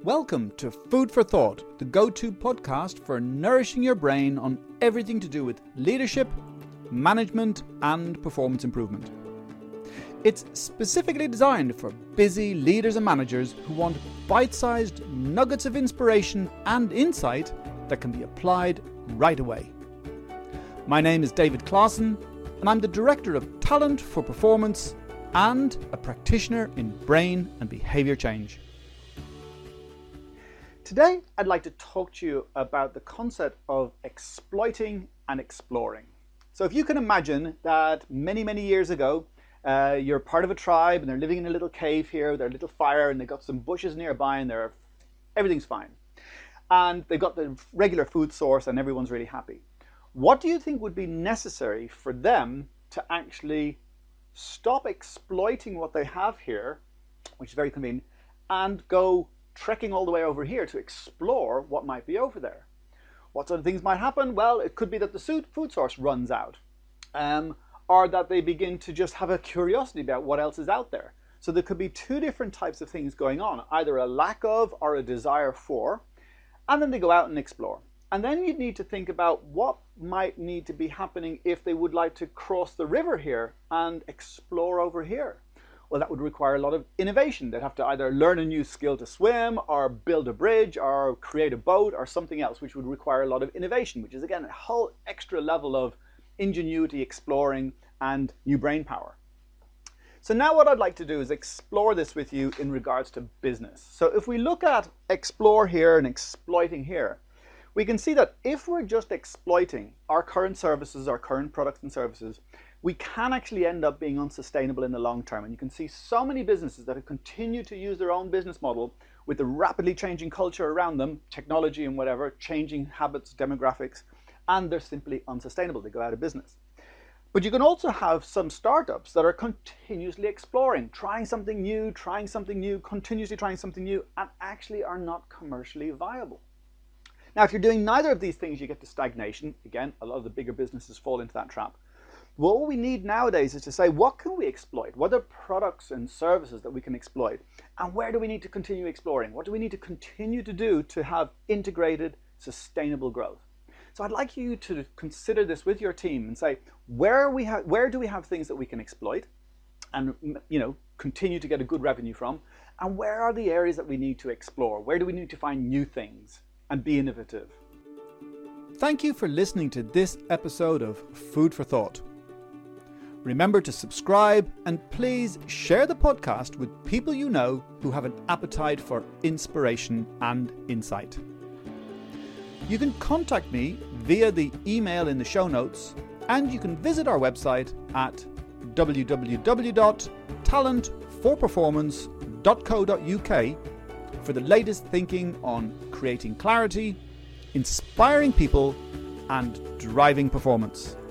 Welcome to Food for Thought, the go-to podcast for nourishing your brain on everything to do with leadership, management, and performance improvement. It's specifically designed for busy leaders and managers who want bite-sized nuggets of inspiration and insight that can be applied right away. My name is David Clausen, and I'm the Director of Talent for Performance and a practitioner in brain and behaviour change. Today, I'd like to talk to you about the concept of exploiting and exploring. So if you can imagine that many years ago, you're part of a tribe and they're living in a little cave here with their little fire, and they've got some bushes nearby and everything's fine. And they've got the regular food source and everyone's really happy. What do you think would be necessary for them to actually stop exploiting what they have here, which is very convenient, and go trekking all the way over here to explore what might be over there? What sort of things might happen? Well, it could be that the food source runs out, or that they begin to just have a curiosity about what else is out there. So there could be two different types of things going on, either a lack of or a desire for, and then they go out and explore. And then you'd need to think about what might need to be happening if they would like to cross the river here and explore over here. Well, that would require a lot of innovation. They'd have to either learn a new skill to swim, or build a bridge, or create a boat, or something else, which would require a lot of innovation, which is, again, a whole extra level of ingenuity, exploring, and new brain power. So now what I'd like to do is explore this with you in regards to business. So if we look at explore here and exploiting here, we can see that if we're just exploiting our current services, our current products and services, we can actually end up being unsustainable in the long term. And you can see so many businesses that have continued to use their own business model with the rapidly changing culture around them, technology and whatever, changing habits, demographics, and they're simply unsustainable. They go out of business. But you can also have some startups that are continuously exploring, trying something new, continuously trying something new, and actually are not commercially viable. Now, if you're doing neither of these things, you get to stagnation. Again, a lot of the bigger businesses fall into that trap. What we need nowadays is to say, what can we exploit? What are products and services that we can exploit? And where do we need to continue exploring? What do we need to continue to do to have integrated, sustainable growth? So I'd like you to consider this with your team and say, where do we have things that we can exploit and continue to get a good revenue from? And where are the areas that we need to explore? Where do we need to find new things and be innovative? Thank you for listening to this episode of Food for Thought. Remember to subscribe and please share the podcast with people you know who have an appetite for inspiration and insight. You can contact me via the email in the show notes, and you can visit our website at www.talentforperformance.co.uk for the latest thinking on creating clarity, inspiring people, and driving performance.